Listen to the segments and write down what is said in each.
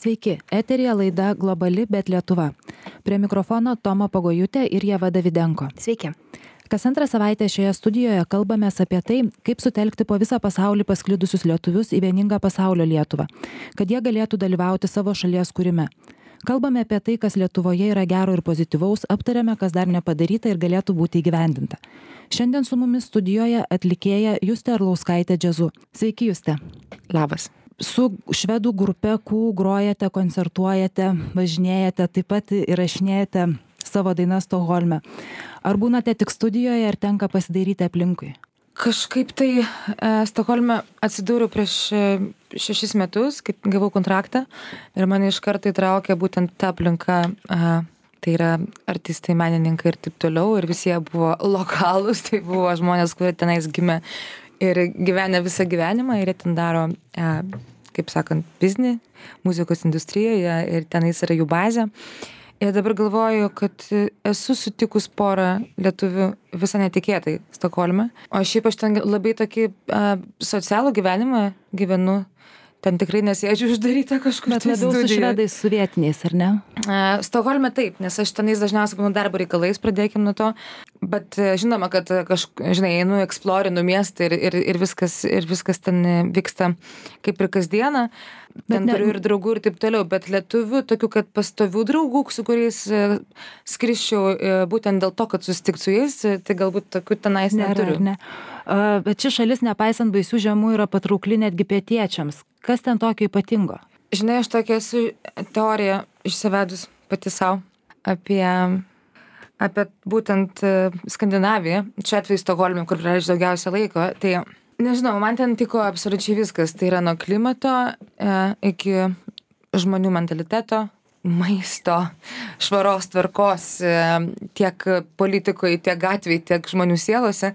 Sveiki, eteryje laida Globali, bet Lietuva. Prie mikrofono Toma Pagojutė ir Ieva Davidenko. Sveiki. Kas antrą savaitę šioje studijoje kalbamės apie tai, kaip sutelkti po visą pasaulį pasklidusius lietuvius į vieningą pasaulio Lietuvą, kad jie galėtų dalyvauti savo šalies kūrime. Kalbame apie tai, kas Lietuvoje yra gero ir pozityvaus, aptarėme, kas dar nepadaryta ir galėtų būti įgyvendinta. Šiandien su mumis studijoje atlikėja Justė Arlauskaitė Džiazu. Sveiki, Justė. Labas. Su švedų grupe Kū grojate, koncertuojate, važinėjate, taip pat įrašinėjate savo dainą Stokholme. Ar būnate tik studijoje ir tenka pasidairyti aplinkui? Kažkaip tai Stokholme atsidūriau prieš 6 metus, kai gavau kontraktą ir mane iš karto įtraukė būtent ta aplinka, tai yra artistai, menininkai ir taip toliau, ir visi jie buvo lokalūs, tai buvo žmonės, kurie tenais gimė ir gyvenę visą gyvenimą ir jie ten daro, kaip sakant, biznį muzikos industrijoje ir tenais yra jų bazė. Ir dabar galvoju, kad esu sutikus porą lietuvių visą netikėtai Stokholme. O šiaip aš ten labai tokį socialų gyvenimą gyvenu. Ten tikrai nesėdžiu uždaryta kažkur. Bet labiau su švedais, su vietiniais, ar ne? Stokholme taip, nes aš tenais dažniausiai būnu darbo reikalais, pradėkim nuo to. Bet žinoma, kad einu, eksplorinu miestą ir viskas ten vyksta kaip ir kasdieną. Ten turiu ir draugų ir taip toliau, bet lietuvių, tokių, kad pastovių draugų, su kuriais skrisčiau būtent dėl to, kad susitikti su jais, tai galbūt tokių tenais neturiu. Ne. Bet ši šalis, nepaisant baisių žemų, yra patraukli netgi pietiečiams. Kas ten tokio ypatingo? Žinai, aš tokia esu teoriją išsivedus pati savo apie būtent Skandinaviją, čia atveju Stokholme, kur praleidžiu daugiausia laiko. Tai nežinau, man ten tiko absoliučiai viskas. Tai yra nuo klimato iki žmonių mentaliteto, maisto, švaros tvarkos, tiek politikoje, tiek gatvėje, tiek žmonių sielose.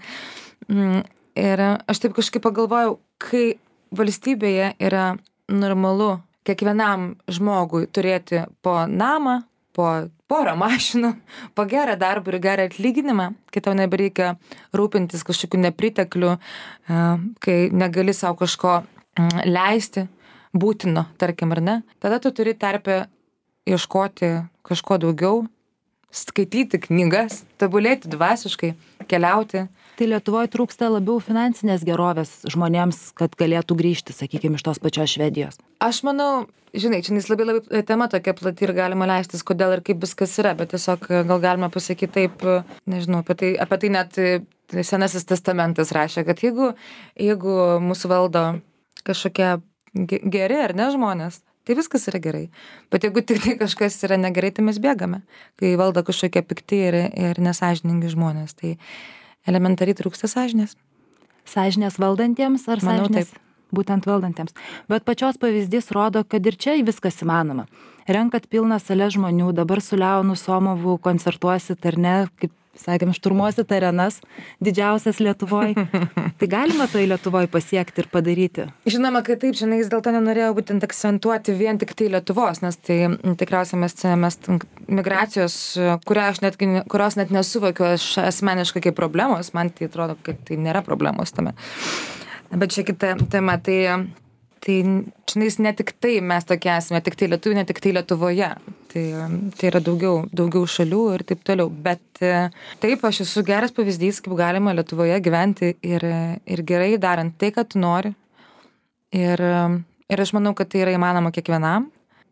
Ir aš taip kažkaip pagalvojau, kai valstybėje yra normalu kiekvienam žmogui turėti po namą, po porą mašinų, po gerą darbą ir gerą atlyginimą, kai tau nebereikia rūpintis kažkokiu nepritekliu, kai negali savo kažko leisti, būtino, tarkim, ar ne, tada tu turi terpę ieškoti kažko daugiau, skaityti knygas, tobulėti dvasiškai, keliauti. Tai Lietuvoje trūksta labiau finansinės gerovės žmonėms, kad galėtų grįžti, sakykime, iš tos pačios Švedijos. Aš manau, žinai, čia labai tema tokia plati ir galima leistis, kodėl ir kaip viskas yra, bet tiesiog gal galima pasakyti taip, nežinau, apie tai net Senasis testamentas rašė, kad jeigu mūsų valdo kažkokie geri ar ne žmonės, tai viskas yra gerai. Bet jeigu tik tai kažkas yra negerai, tai mes bėgame, kai valdo kažkokie pikti ir nesąžiningi žmonės. Tai elementariai trūksta sąžinės. Sąžinės valdantiems ar Manau, sąžinės? taip. Būtent valdantiems. Bet pačios pavyzdys rodo, kad ir čia viskas įmanoma. Renkat pilną salę žmonių, dabar su Leonu Somovu koncertuosit ar ne, kaip sakėm, šturmuosit arenas, didžiausias Lietuvoje. Tai galima tai Lietuvoje pasiekti ir padaryti? Žinoma, kad taip, žinai, dėl to nenorėjau būtent akcentuoti vien tik tai Lietuvos, nes tai tikriausiai mes migracijos, kurios net nesuvokiu aš asmeniškai kaip problemos, man tai atrodo, kad tai nėra problemos tame. Bet čia kita tema, tai žinai, ne tik tai mes tokie esame, tik tai lietuvių, ne tik tai Lietuvoje. Tai yra daugiau šalių ir taip toliau. Bet taip, aš esu geras pavyzdys, kaip galima Lietuvoje gyventi ir gerai darant tai, ką tu nori. Ir aš manau, kad tai yra įmanoma kiekvienam.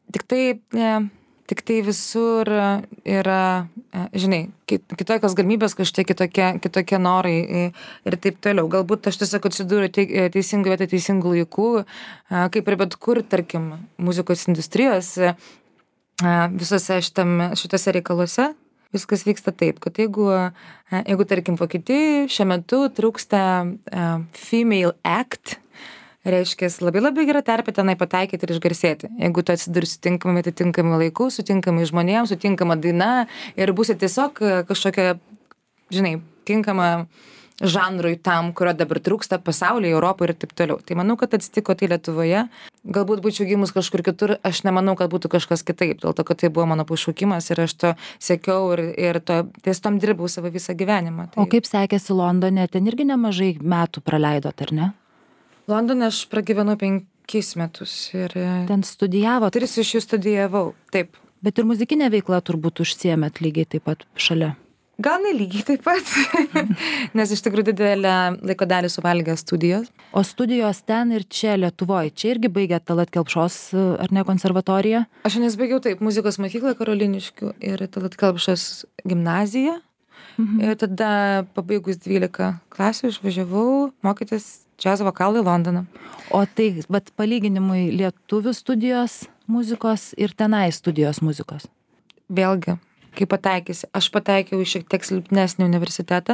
Tik tai visur yra, žinai, kitokios galimybės, kažkiek kitokie norai ir taip toliau. Galbūt aš tiesiog atsidūriu teisingai vietoj teisingų laikų, kaip ir bet kur, tarkim, muzikos industrijos, visose šitose reikaluose viskas vyksta taip, kad jeigu tarkim, Vokietijoje šiuo metu trūksta female act, reiškia, labai gera terpė tenai pataikyti ir išgarsėti. Jeigu tu atsidursi tinkamai laiku, sutinkamai žmonėms, sutinkama daina ir būsi tiesiog kažkokia, žinai, tinkama žanrui tam, kurio dabar trūksta pasaulyje, Europoje ir taip toliau. Tai manau, kad atsitiko tai Lietuvoje. Galbūt būčiau gimus kažkur kitur, aš nemanau, kad būtų kažkas kitaip, dėl to, kad tai buvo mano pašaukimas ir aš to siekiau ir ties tom dirbau savo visą gyvenimą. Tai... O kaip sekėsi Londone? Ten irgi nemažai metų praleidot, ar ne? Londone aš pragyvenau 5 metus ir Ten studijavot, 3 iš jų studijavau, taip. bet ir muzikinė veikla turbūt užsiėmėt lygiai taip pat šalia. Gal nelygiai taip pat, nes iš tikrųjų didelę laiko dalį suvalgė studijos. O studijos ten ir čia Lietuvoje, čia irgi baigėt Tallat Kelpšos, ar ne, konservatoriją? Aš nesbaigiau taip, muzikos mokyklą Karoliniškių ir Tallat Kelpšos gimnaziją. Ir tada pabaigus 12 klasių išvažiavau mokytis džiazo vokalą į Londoną. O tai, bet palyginimui lietuvių studijos muzikos ir tenai studijos muzikos. Vėlgi, kaip pataikysi. Aš pataikiau į šiek tiek silpnesnį universitetą.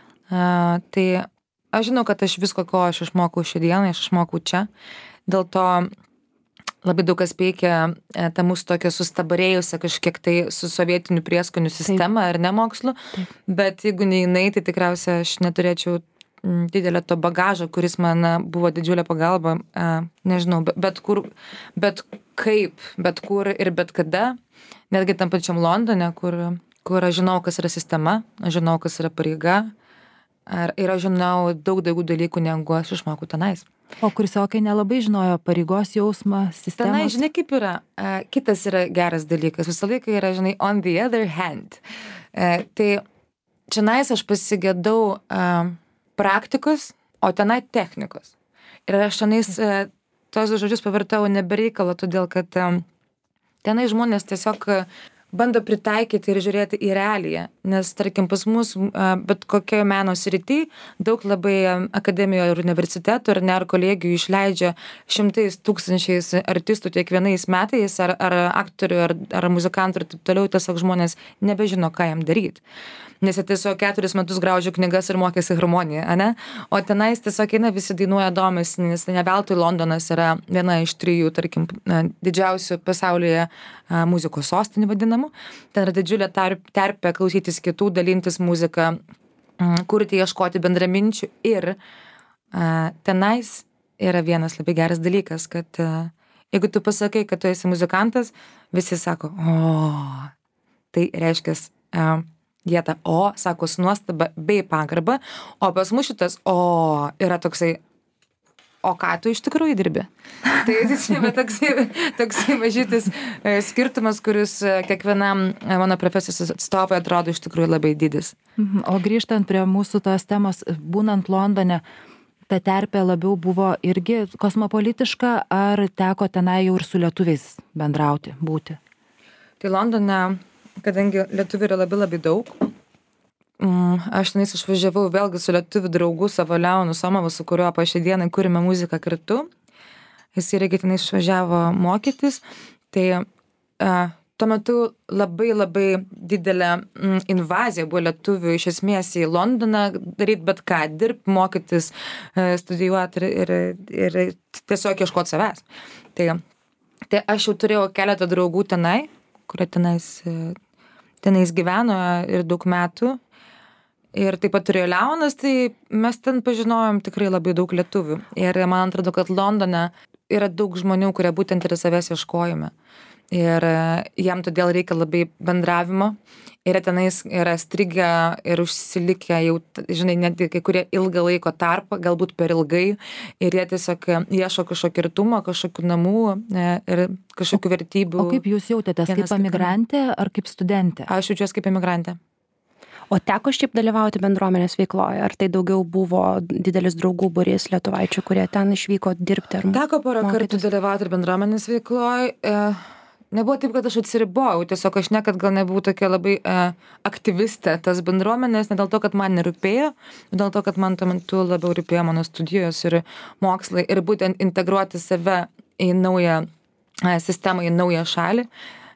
Tai aš žinau, kad aš visko, ko aš išmokau šiandieną, aš išmokau čia. Dėl to labai daug kas peikia tą mūsų tokią sustabarėjusią kažkiek tai su sovietiniu prieskonių sistemą ar ne mokslu. Bet jeigu ne jinai, tai tikriausiai aš neturėčiau didelio to bagažo, kuris man buvo didžiulė pagalba, nežinau, bet kur, bet kaip, bet kur ir bet kada, netgi tam pačiam Londone, kur aš žinau, kas yra sistema, aš žinau, kas yra pareiga, ir aš žinau daug dalykų, negu aš išmokau tenais. O kursiokai nelabai žinojo pareigos jausmą, sistemos? Tenai, žinai, kaip yra, kitas yra geras dalykas, visą laiką yra, žinai, on the other hand. Tai čionais aš pasigėdau praktikos, o tenai technikos. Ir aš tenais tos žodžius pavartau nebereikalą, todėl kad tenai žmonės tiesiog bando pritaikyti ir žiūrėti į realiją. Nes, tarkim, pas mus bet kokioje meno srity daug labai akademijoje ir universitetų ar kolegijų išleidžia šimtais tūkstančiais artistų kiekvienais metais, ar aktorių, ar muzikantų ir taip toliau, tiesiog žmonės nebežino, ką jam daryti. Nes jie tiesiog 4 metus graužė knygas ir mokėsi harmoniją, ane? O tenais tiesiog eina visi dainuoja domisi, nes ne veltui Londonas yra viena iš 3, tarkim, didžiausių pasaulyje muzikos sostinių vadinamų. Ten yra didžiulė terpė klausytis kitų, dalintis muziką, kurti, ieškoti bendraminčių. Ir tenais yra vienas labai geras dalykas, kad jeigu tu pasakai, kad tu esi muzikantas, visi sako, o, tai reiškia jie tą o, sako, su nuostaba bei pagarba, o pas mus šitas o yra toksai, o ką tu iš tikrųjų dirbi? Tai čia toksai mažytis skirtumas, kuris kiekvienam mano profesijos atstovui atrodo iš tikrųjų labai didis. O grįžtant prie mūsų tos temos, būnant Londone, ta terpė labiau buvo irgi kosmopolitiška, ar teko tenai jau ir su lietuviais bendrauti, būti? Tai Londone, kadangi lietuvių yra labai daug, aš tenais išvažiavau vėlgi su lietuvių draugu savo Leonu Somovu, su kuriuo po šią dieną kūrėme muziką kartu. Jis irgi tenais išvažiavo mokytis. Tai tuo metu labai didelė invazija buvo lietuvių iš esmės į Londoną, daryti bet ką, dirbti, mokytis, studijuoti ir tiesiog ieškoti savęs. Tai aš jau turėjau keletą draugų tenai, kurie tenais gyveno ir daug metų. Ir taip pat turėjo Leonas, tai mes ten pažinojom tikrai labai daug lietuvių. Ir man atrodo, kad Londone yra daug žmonių, kurie būtent yra savęs ieškojime. Ir jam todėl reikia labai bendravimo. Ir tenais yra strigę ir užsilikę jau, žinai, net kai kurie ilgą laiko tarpą, galbūt per ilgai. Ir jie tiesiog ieško kažkokio artumo, kažkokių namų ir kažkokių vertybių. O kaip jūs jautėtės, kaip emigrantė ar kaip studentė? Aš jaučiuosi kaip emigrantė. O teko šiaip dalyvauti bendruomenės veikloje? Ar tai daugiau buvo didelis draugų būrys lietuvaičių, kurie ten išvyko dirbti? Teko porą kartų dalyvauti ir bendruomenės veikloje. Nebuvo taip, kad aš atsiribojau, tiesiog aš niekad gal nebuvau tokia labai aktyvistė tas bendruomenės, ne dėl to, kad man nerūpėjo, bet dėl to, kad man tuo metu labiau rūpėjo mano studijos ir mokslai ir būtent integruoti save į naują sistemą, į naują šalį.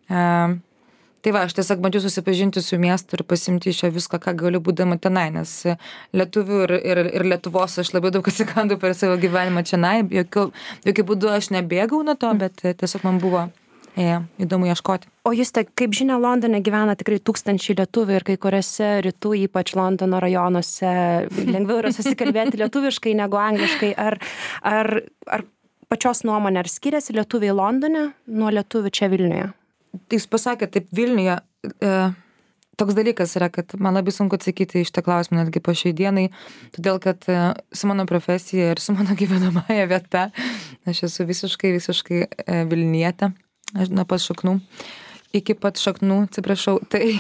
Tai va, aš tiesiog bandžiau susipažinti su miestu ir pasimti iš jo viską, ką galiu būdama tenai, nes lietuvių ir Lietuvos aš labai daug atsikandau per savo gyvenimą čionai, jokių būdų aš nebėgau nuo to, bet tiesiog man buvo įdomu ieškoti. O Juste, kaip žinia, Londone gyvena tikrai tūkstančiai lietuvių ir kai kuriuose rytų, ypač Londono rajonuose, lengviau yra susikalbėti lietuviškai negu angliškai. Ar pačios nuomonė, ar skiriasi lietuviai Londone nuo lietuvių čia Vilniuje? Jis pasakė, taip Vilniuje toks dalykas yra, kad man labai sunku atsakyti iš tą klausimą netgi po šiai dienai, todėl kad su mano profesija ir su mano gyvenamąja vieta, aš esu visiškai Vilnietė, aš nuo pat šaknų, iki pat šaknų, atsiprašau, tai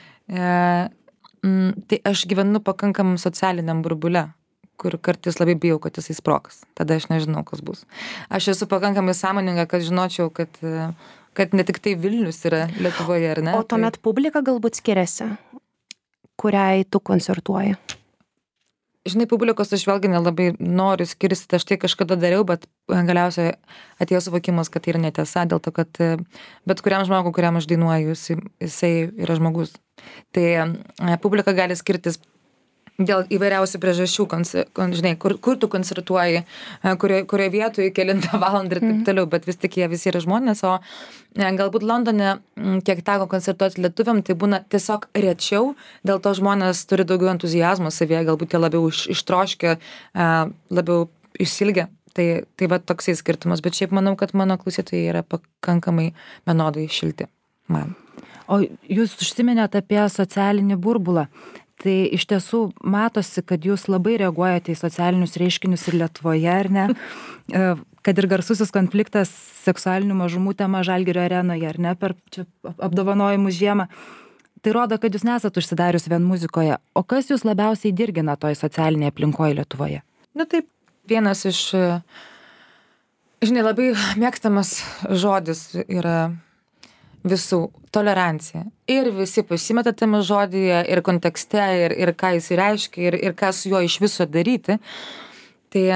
aš gyvenu pakankamam socialiniam burbule, kur kartais labai bijau, kad jisai sprogs. Tada aš nežinau, kas bus. Aš esu pakankamai sąmoninga, kad žinočiau, kad ne tik tai Vilnius yra Lietuvoje, ar ne? O tuomet publika galbūt skiriasi, kuriai tu koncertuoji? Žinai, publikos aš vėlgi nelabai noriu skirstyti, aš tai kažkada dariau, bet galiausiai atėjo suvokimas, kad tai yra netiesa, dėl to, kad bet kuriam žmogui, kuriam aš dainuoju, jisai yra žmogus. Tai publika gali skirtis dėl įvairiausių priežasčių, žinai, kur tu koncertuoji, kurioje vietoje, kelintą valandą ir taip toliau, bet vis tik jie visi yra žmonės, o galbūt Londone, kiek teko koncertuoti lietuviam, tai būna tiesiog rečiau, dėl to žmonės turi daugiau entuzijazmo savyje, galbūt jie labiau ištroškia, labiau išsilgia. Tai va toksai skirtumas, bet šiaip manau, kad mano klausytojai yra pakankamai vienodai šilti man. O jūs užsiminėte apie socialinį burbulą. Tai iš tiesų matosi, kad jūs labai reaguojate į socialinius reiškinius ir Lietuvoje, ar ne? Kad ir garsusis konfliktas seksualinių mažumų tema Žalgirio arenoje, ar ne, per čia apdovanojimus žiemą. Tai rodo, kad jūs nesat užsidarius vien muzikoje. O kas jūs labiausiai dirgina toj socialinėje aplinkoje Lietuvoje? Na taip, vienas iš, žinai, labai mėgstamas žodis yra visų tolerancija. Ir visi pasimeta tame žodyje, ir kontekste, ir ką jis reiškia, ir ką su juo iš viso daryti. Tai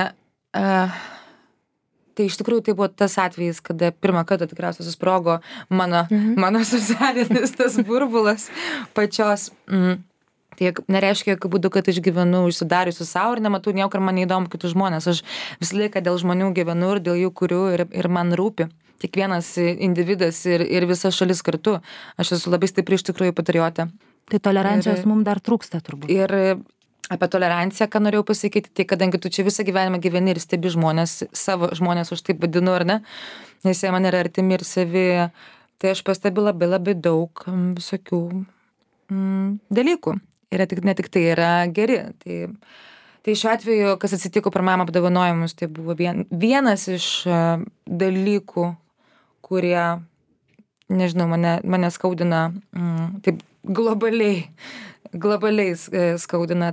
iš tikrųjų tai buvo tas atvejis, kada pirmą kartą tikriausiai susprogo mano socialinis tas burbulas pačios. Tai nereiškia jokių būdų, kad aš gyvenu užsidariusi savo ir nematau niekur man neįdomu kitų žmonės. Aš visą laiką dėl žmonių gyvenu ir dėl jų kuriu ir man rūpi. Kiekvienas individas ir visa šalis kartu. Aš esu labai stipri iš tikrųjų patriotė. Tai tolerancijos mums dar trūksta turbūt. Ir apie toleranciją, ką norėjau pasakyti, tai kadangi tu čia visą gyvenimą gyveni ir stebi žmonės, savo žmonės už taip vadinu, ar ne, nes jie man yra artimi ir savi, tai aš pastebiu labai daug visokių dalykų. Ir ne tik tai yra geri. Tai šiuo atveju, kas atsitiko pirmajam apdovanojimus, tai buvo vienas iš dalykų, kurie, nežinau, mane skaudina taip globaliai skaudina.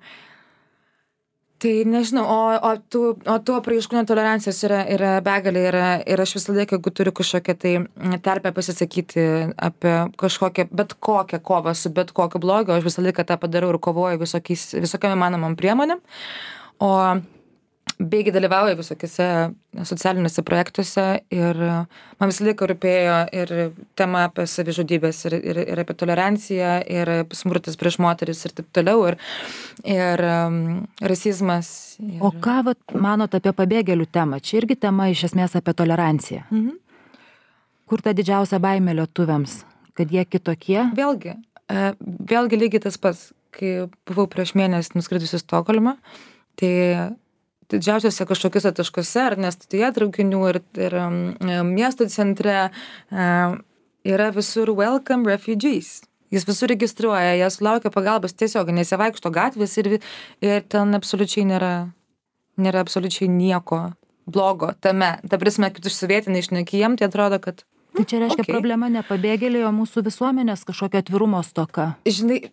Tai nežinau, o tų apraiškų netolerancijos yra begalė ir aš visą laiką, jeigu turiu kažkokią tai terpę pasisakyti apie kažkokią, bet kokią kovą su bet kokiu blogiu, aš visą laiką tą padarau ir kovoju visokiam įmanomam priemonėm, o beigi dalyvauju visokiuose socialiniuose projektuose ir man visą laiką rūpėjo ir tema apie savižudybės ir apie toleranciją ir smurtas prieš moteris ir taip toliau ir rasizmas. O ką manot apie pabėgėlių temą? Čia irgi tema iš esmės apie toleranciją. Kur ta didžiausia baimė lietuviams? Kad jie kitokie? Vėlgi lygiai tas pats, kai buvau prieš mėnesį nuskridusi į Stokholmą, tai didžiausiuose kažkokiuose taškuose, ar ne stotyje traukinių ir miesto centre yra visur welcome refugees. Jis visur registruoja, jie sulaukia pagalbos tiesiog, nes jie vaikšto gatvės ir ten absoliučiai nėra absoliučiai nieko blogo tame. Ta prasme, kad užsivietinai išnekėjom, tai atrodo, kad tai čia reiškia problema ne pabėgėliai, o mūsų visuomenės kažkokio atvirumo stoka. Žinai,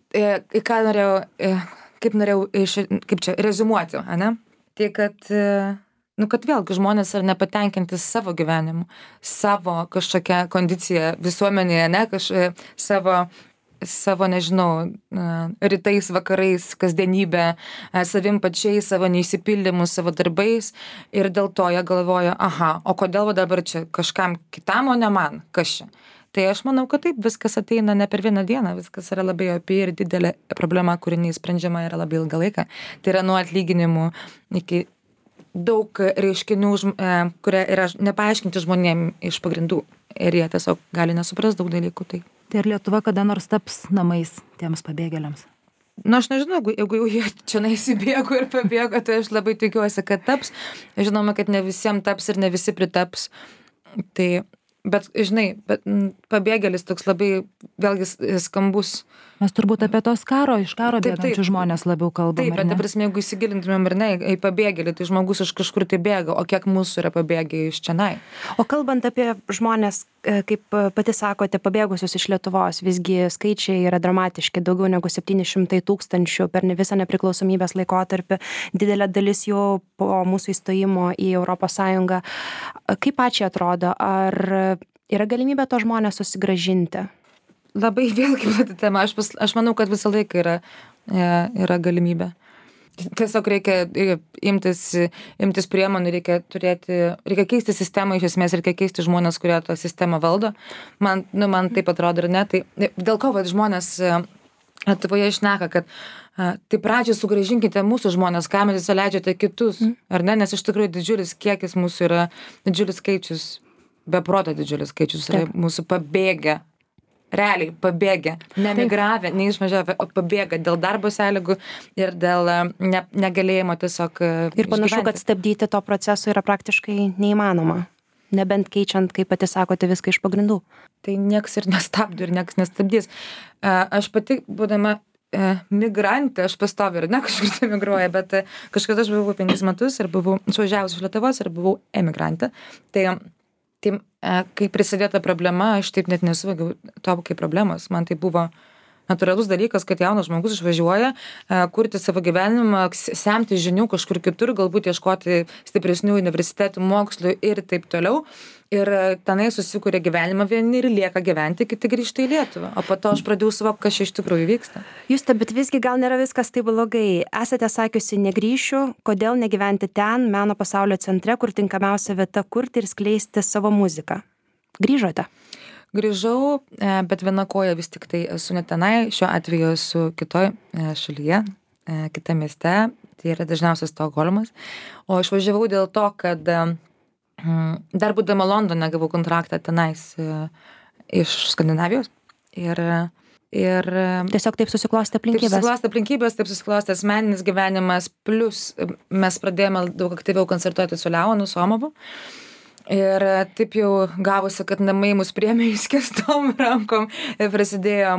kaip čia reziumuoti, ane? Tai kad vėlgi žmonės yra nepatenkinti savo gyvenimu, savo kažkokią kondiciją visuomenėje, ne, savo, nežinau, rytais, vakarais, kasdienybę, savim pačiais, savo neįsipildymu, savo darbais ir dėl to jie galvoja, o kodėl dabar čia kažkam kitam, o ne man, kas čia? Tai aš manau, kad taip, viskas ateina ne per vieną dieną, viskas yra labai opi ir didelė problema, kuri neįsprendžiama yra labai ilgą laiką. Tai yra nuo atlyginimų iki daug reiškinių, kurie yra nepaaiškinti žmonėm iš pagrindų ir jie tiesiog gali nesupras daug dalykų. Tai ar Lietuva kada nors taps namais tiems pabėgėliams? Aš nežinau, jeigu jau jie čia neįsibėgo ir pabėgo, tai aš labai tikiuosi, kad taps. Žinoma, kad ne visiems taps ir ne visi pritaps. Tai bet žinai, pabėgėlis toks labai, vėlgi skambus. Mes turbūt apie tos iš karo Taip, bėgančių žmonės labiau kalbam, taip, ar bet ne? ta prasme, jeigu įsigilintumėm ir ne, į pabėgėlį, tai žmogus iš kažkur tai bėga, o kiek mūsų yra pabėgę iš čionai. O kalbant apie žmonės, kaip pati sakote, pabėgusius iš Lietuvos, visgi skaičiai yra dramatiški, daugiau negu 700 000 per visą nepriklausomybės laikotarpį, didelė dalis jų po mūsų įstojimo į Europos Sąjungą. Kaip pačiai atrodo, ar yra galimybė to žmonės susigrąžinti? Labai vėlgi plati tema, aš manau, kad visą laiką yra galimybė. Tiesiog reikia imtis priemonių, reikia keisti sistemą, iš esmės reikia keisti žmonės, kurie tą sistemą valdo. Man taip atrodo ir ne. Tai dėl ko žmonės Lietuvoje šneka, kad tai pradžiai sugrąžinkite mūsų žmonės, kam jūs įsileidžiate kitus, ar ne, nes iš tikrųjų didžiulis kiekis mūsų yra, didžiulis skaičius, beproto didžiulis skaičius yra mūsų pabėgę. Realiai pabėgę, nemigravę, neišvažiavę, o pabėgę dėl darbo sąlygų ir dėl negalėjimo tiesiog ir panašu, kad stabdyti to proceso yra praktiškai neįmanoma, nebent keičiant, kaip pati sakote, viską iš pagrindų. Tai nieks ir nestabdo ir nieks nestabdys. Aš pati, būdama migrantė, aš pastoviu ir ne kažkur tai migruoju, bet kažkada aš buvau 5 metus ir buvau išvažiavus iš Lietuvos ir buvau emigrantė. Tai kai prisidėjo ta problema, aš taip net nesuvokiau to kaip problemos. Man tai buvo natūralus dalykas, kad jaunas žmogus išvažiuoja, kurti savo gyvenimą, semti žinių kažkur kitur, galbūt ieškoti stipresnių universitetų, mokslų ir taip toliau. Ir tenai susikuria gyvenimą vieni ir lieka gyventi, kiti grįžta į Lietuvą. O po to aš pradėjau suvokti, kas čia iš tikrųjų vyksta. Juste, bet visgi gal nėra viskas taip blogai. Esate sakiusi, negrįšiu, kodėl negyventi ten, meno pasaulio centre, kur tinkamiausia vieta kurti ir skleisti savo muziką. Grįžote? Grįžau, bet viena koja vis tik tai esu ne tenai, šiuo atveju esu kitoj šalyje, kitame mieste, tai yra dažniausiai Stokholmas. O išvažiavau dėl to, kad dar būdama Londone gavau kontraktą tenais iš Skandinavijos ir tiesiog taip susiklostė aplinkybės. Taip susiklostė asmeninis gyvenimas, plus mes pradėjome daug aktyviau koncertuoti su Leonu Somovu. Ir taip jau gavosi, kad namai mus priėmė išskėstom rankom ir prasidėjo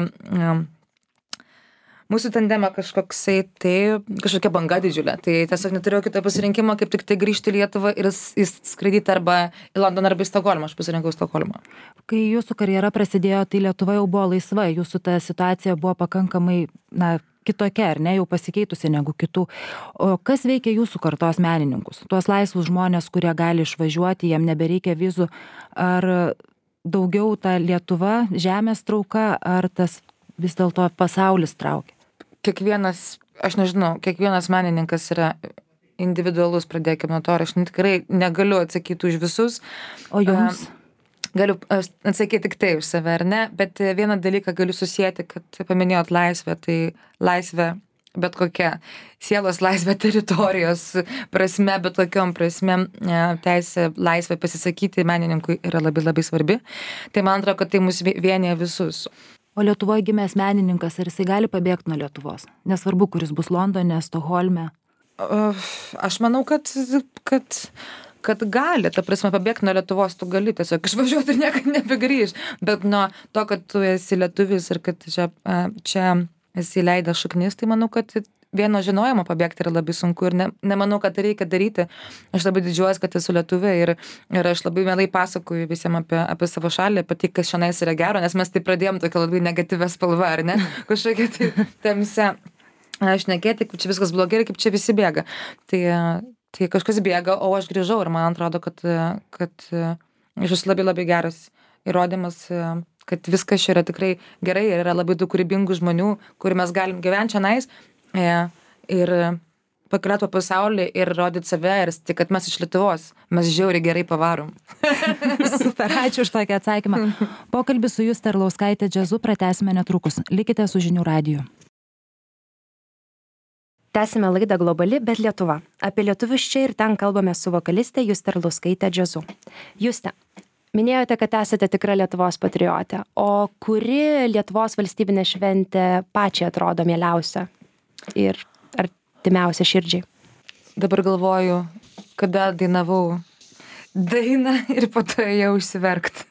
mūsų tandemą kažkokia banga didžiulė. Tai tiesiog neturėjau kito pasirinkimo, kaip tik tai grįžti į Lietuvą ir skraidyti arba į Londoną arba į Stokholmą. Aš pasirinkau Stokholmą. Kai jūsų karjera prasidėjo, tai Lietuva jau buvo laisva, jūsų ta situacija buvo pakankamai, kitokia, ar ne, jau pasikeitusi negu kitų. O kas veikia jūsų kartos menininkus? Tuos laisvus žmonės, kurie gali išvažiuoti, jiem nebereikia vizų, ar daugiau ta Lietuva, žemės trauka, ar tas vis dėlto pasaulis traukia? Kiekvienas menininkas yra individualus, pradėkime nuo to, aš tikrai negaliu atsakyti už visus. O jums? Galiu atsakyti tik tai už save, ar ne, bet vieną dalyką galiu susijęti, kad paminėjot laisvę, tai laisvė bet kokia, sielos laisvė teritorijos prasme, bet kokiom prasme teisė laisvė pasisakyti menininkui yra labai labai svarbi. Tai man atrodo, kad tai mus vienyje visus. O Lietuvoje gimęs menininkas, ar jisai gali pabėgti nuo Lietuvos? Nesvarbu, kuris bus Londone, Stokholme. Aš manau, kad gali, ta prasme, pabėgti nuo Lietuvos, tu gali tiesiog išvažiuoti ir niekad nebegrįž. Bet nuo to, kad tu esi lietuvis ir kad čia esi leidęs šaknis, tai manau, kad vieno žinojimo pabėgti yra labai sunku ir nemanau, kad tai reikia daryti. Aš labai didžiuojuosi, kad esu lietuvė ir aš labai mielai pasakoju visiems apie savo šalį, apie tai, kas šiandien yra gero, nes mes tai pradėjom tokia labai negatyvę spalvą, ar ne? Kažkokia tai tamsia šnekėti, kaip čia viskas blogai ir kaip čia visi bėga. Tai kažkas bėga, o aš grįžau ir man atrodo, kad aš esu labai labai geras įrodymas, kad viskas čia yra tikrai gerai ir yra labai daug kūrybingų žmonių, kur mes galim gyventi šiandien ir pakeliauti po pasaulį ir rodyti save ir tik, kad mes iš Lietuvos, mes žiauriai gerai pavarom. Super, ačiū už tokį atsakymą. Pokalbį su Juste Arlauskaite džiazu pratęsime netrukus. Likite su Žinių radiju. Tęsime laidą Globali, bet Lietuva. Apie lietuvius čia ir ten kalbame su vokaliste Juste Arlauskaite džiazu. Juste, minėjote, kad esate tikra Lietuvos patriotė. O kuri Lietuvos valstybinė šventė pačiai atrodo mieliausia ir artimiausia širdžiai? Dabar galvoju, kada dainavau dainą ir po to ėjau išsiverkt.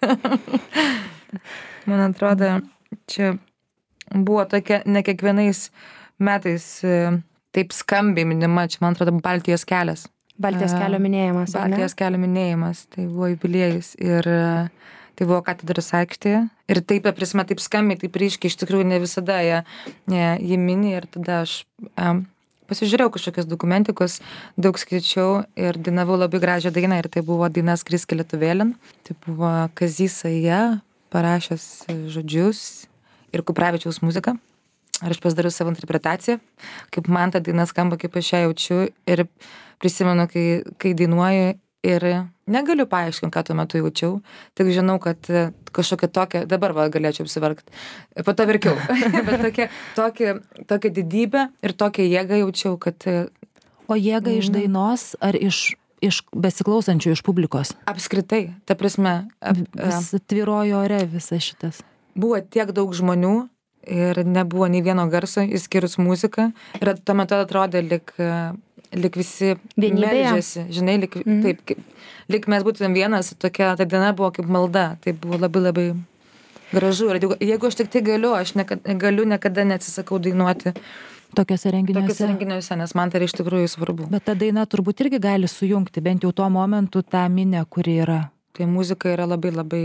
Man atrodo, čia buvo tokia ne kiekvienais metais taip skambiai minima, čia man atrodo Baltijos kelias. Baltijos kelio minėjimas. Baltijos kelio minėjimas, tai buvo jubiliejus ir tai buvo katedros aikštėje. Ir taip, prasme, taip skambiai, taip ryškiai, iš tikrųjų ne visada jį mini ir tada aš pasižiūrėjau kažkokios dokumentikos, daug skaičiau ir dainavau labai gražią dainą ir tai buvo daina Skrisk lietuvėlin. Tai buvo Kazys Saja parašęs žodžius ir Kuprevičiaus muziką. Ir aš pasidariau savo interpretaciją, kaip man ta daina skamba, kaip aš ją jaučiu ir prisimenu, kai dainuoju ir negaliu paaiškinti, ką tuo metu jaučiau, tik žinau, kad kažkokia tokia, dabar galėčiau apsiverkti, po to verkiau, bet tokia didybė ir tokia jėga jaučiau, kad... O jėga iš dainos ar iš besiklausančių, iš publikos? Apskritai, ta prasme... Tvyrojo ore visas šitas. Buvo tiek daug žmonių, ir nebuvo nei vieno garso, išskyrus muziką. Ir tuo metu atrodė, lyg visi meldžiasi, žinai, taip, lyg mes būtumėm vienas, tokia, ta diena buvo kaip malda, tai buvo labai labai gražu. Ir jeigu aš tik tai galiu, aš niekada neatsisakau dainuoti. Tokiuose renginiuose, nes man tai iš tikrųjų svarbu. Bet ta daina turbūt irgi gali sujungti, bent jau tuo momentu tą minę, kuri yra. Tai muzika yra labai labai,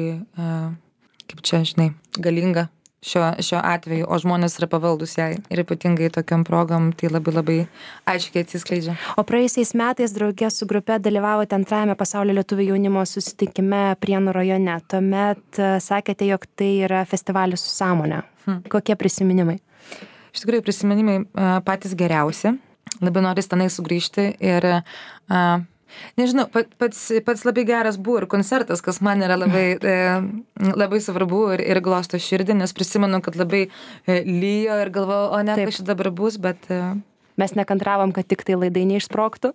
kaip čia, žinai, galinga. Šio atveju, o žmonės yra pavaldus jai ir ypatingai tokiam progom tai labai labai aiškiai atsiskleidžia. O praėjusiais metais drauge su grupe dalyvavote antrajame pasaulio lietuvių jaunimo susitikime Prienų rajone. Tuomet sakėte, jog tai yra festivalis su sąmonė. Kokie prisiminimai? Iš tikrųjų, prisiminimai patys geriausi. Labai noris tenai sugrįžti ir... Nežinau, pats labai geras buvo ir koncertas, kas man yra labai svarbu ir glosto širdį, nes prisimenu, kad labai lyjo ir galvojau, o ne, kas čia dabar bus, bet... Mes nekantravom, kad tik tai laidai neišsprogtų.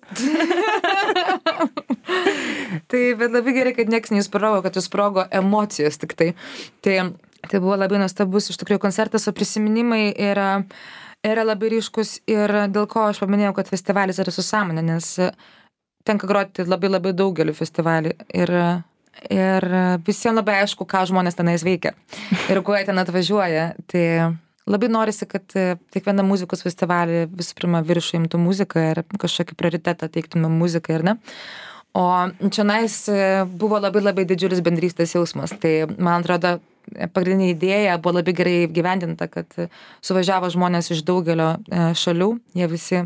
Tai, bet labai gerai, kad nieks neįsprogo, kad įsprogo emocijos tik tai. Tai buvo labai nuostabus iš tikrųjų koncertas, o prisiminimai yra labai ryškus ir dėl ko aš paminėjau, kad festivalis yra su sąmonė, nes tenka groti labai labai daugeliu festivalį ir visiems labai aišku, ką žmonės tenais veikia ir kuo jie ten atvažiuoja. Tai labai norisi, kad kiekviena muzikos festivalį visų pirma viršų imtų muziką ir kažkokį prioritetą teiktume muzikai, ar ne? O čionais buvo labai labai didžiulis bendrystės jausmas. Tai, man atrodo, pagrindinė idėja buvo labai gerai gyvendinta, kad suvažiavo žmonės iš daugelio šalių, jie visi...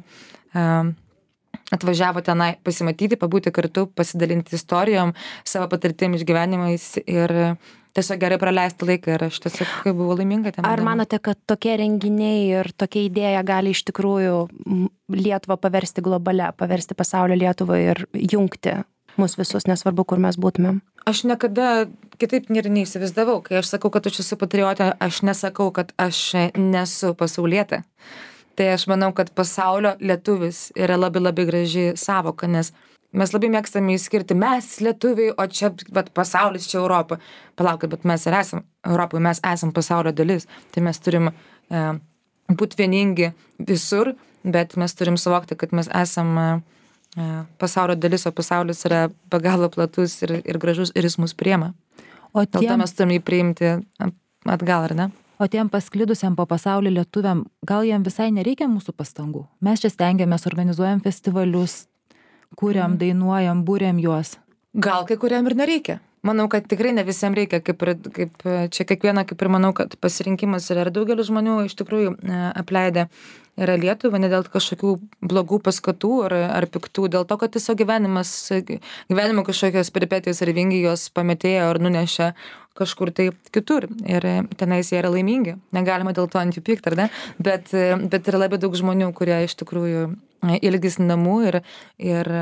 atvažiavo tenai pasimatyti, pabūti kartu, pasidalinti istorijom, savo patirtim išgyvenimais ir tiesiog gerai praleisti laiką ir aš tiesiog buvau laiminga ten. Ar manote, kad tokie renginiai ir tokia idėja gali iš tikrųjų Lietuvą paversti globale, paversti pasaulio Lietuvą ir jungti mus visus, nesvarbu, kur mes būtumėm? Aš niekada kitaip neįsivaizdavau, kai aš sakau, kad aš esu patriotė, aš nesakau, kad aš nesu pasaulietė. Tai aš manau, kad pasaulio lietuvis yra labai labai graži savoka, nes mes labai mėgstame įskirti, mes lietuviai, o čia pasaulis, čia Europa. Palaukit, bet mes ir esam Europoje, mes esam pasaulio dalis. Tai mes turim būti vieningi visur, bet mes turim suvokti, kad mes esam pasaulio dalis, o pasaulis yra be galo platus ir gražus ir jis mus priima. Dėl to mes turim jį priimti atgal, ar ne? O tiem pasklidusiam po pasaulį lietuviam, gal jiem visai nereikia mūsų pastangų? Mes čia stengiamės, organizuojam festivalius, kuriam, dainuojam, būriam juos. Gal kai kuriam ir nereikia. Manau, kad tikrai ne visiems reikia, kaip čia kiekviena, kaip ir manau, kad pasirinkimas yra ir daugelis žmonių iš tikrųjų apleidę yra Lietuvą, ne dėl kažkokių blogų paskatų ar piktų, dėl to, kad tiesiog gyvenimo kažkokios peripetijos ar vingiai jos pametėjo ar nunešė kažkur tai kitur ir tenais jie yra laimingi. Negalima dėl to ant jų pykti, ar ne? Bet yra labai daug žmonių, kurie iš tikrųjų ilgisi namų ir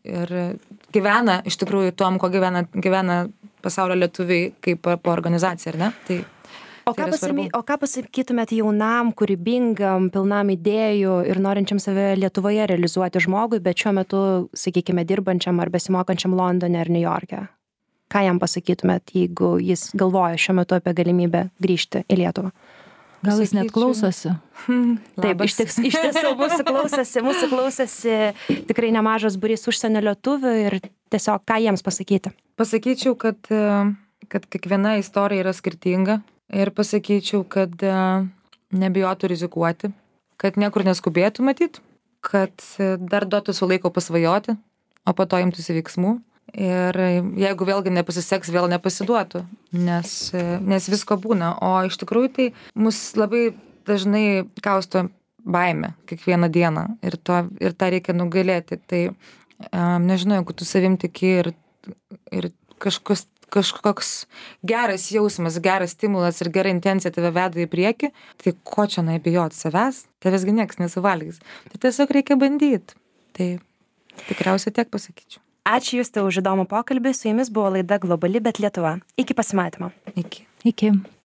gyvena iš tikrųjų tom, ko gyvena pasaulio lietuviai kaip po organizacija, ar ne? Tai O ką pasakytumėt jaunam, kūrybingam, pilnam idėjų ir norinčiam save Lietuvoje realizuoti žmogui, bet šiuo metu, sakykime, dirbančiam ar besimokančiam Londone ar New York'e? Ką jam pasakytumėt, jeigu jis galvoja šiuo metu apie galimybę grįžti į Lietuvą? Gal jis net klausosi? Taip, iš tiesų mūsų klausosi tikrai nemažas būrys užsienio lietuvių ir tiesiog ką jiems pasakyti? Pasakyčiau, kad kiekviena istorija yra skirtinga ir pasakyčiau, kad nebijotų rizikuoti, kad niekur neskubėtų matyt, kad dar duotų su laiko pasvajoti, o po to imtųsi veiksmų. Ir jeigu vėlgi nepasiseks, vėl nepasiduotų, nes visko būna. O iš tikrųjų tai mus labai dažnai kausto baimė kiekvieną dieną ir tą reikia nugalėti. Tai nežinau, jeigu tu savim tiki ir kažkoks geras jausmas, geras stimulas ir gera intencija tave veda į priekį, tai ko čia nebijot savęs, tavęsgi nieks nesuvalgys. Tai tiesiog reikia bandyti. Tai tikriausiai tiek pasakyčiau. Ačiū Juste už įdomų pokalbį. Su jumis buvo laida Globali, bet Lietuva. Iki pasimatymo. Iki. Iki.